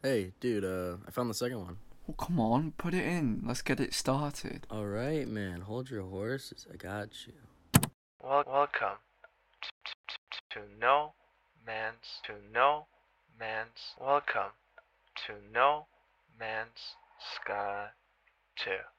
Hey, dude, I found the second one. Well, come on, put it in. Let's get it started. Alright, man, hold your horses. I got you. Welcome to No Man's Welcome to No Man's Sky 2.